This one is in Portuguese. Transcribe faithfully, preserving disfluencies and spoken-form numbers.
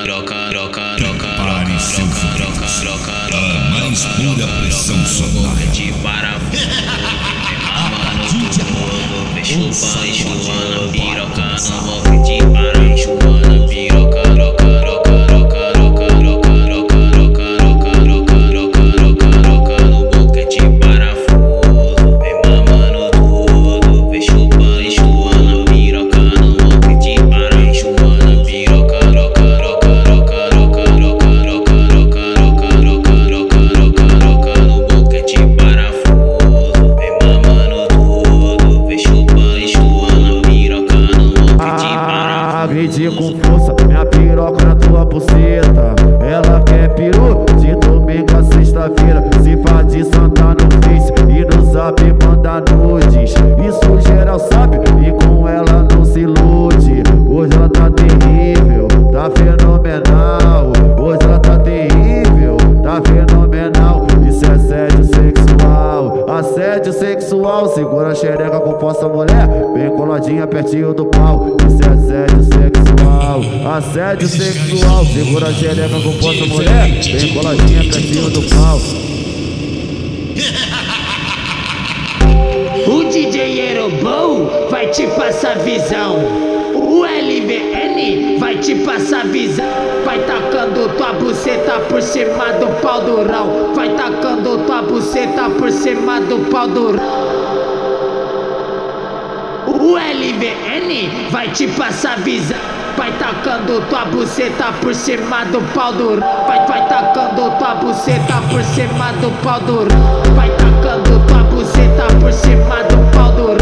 roca, roca, roca, roca, roca, roca, roca, mais pura pressão sonora. de parafuso, mamando tudo, chupa e chupando piroca, no boca de para chupando piroca, roca, roca, roca, roca, roca, roca, roca, roca, roca, roca, roca, roca, no boca de parafuso, vem mamando tudo, vem chupando e chupando piroca, no boca de para chupando piroca, roca, roca, roca, roca, roca, roca, roca, roca, roca, roca, roca, roca, no boca de parafuso, vem mamando tudo, vem chupando e chupando piroca, no boca de parafuso. Agredi com força minha piroca na tua buceta. Ela quer peru de domingo a sexta-feira. Se faz de santa no face e no zap manda nudes. Isso geral sabe e com ela não se ilude. Hoje ela tá terrível, tá fenomenal. Hoje ela tá terrível, tá fenomenal. Isso é assédio sexual, assédio sexual. Segura a xereca com força, mulher, bem coladinha pertinho do pau. Isso é assédio sexual, assédio sexual. Segura a xereca com força, mulher, bem coladinha pertinho do pau. O D J Aerobol vai te passar visão. O L V N vai te passar visão. Vai tacando tua buceta por cima do pau durão. Vai tacando tua buceta por cima do pau durão. O L V N vai te passar visão. Vai tacando tua buceta por cima do pau durão. Vai, vai tacando tua buceta por cima do pau durão. Vai tacando tua buceta por cima do pau durão.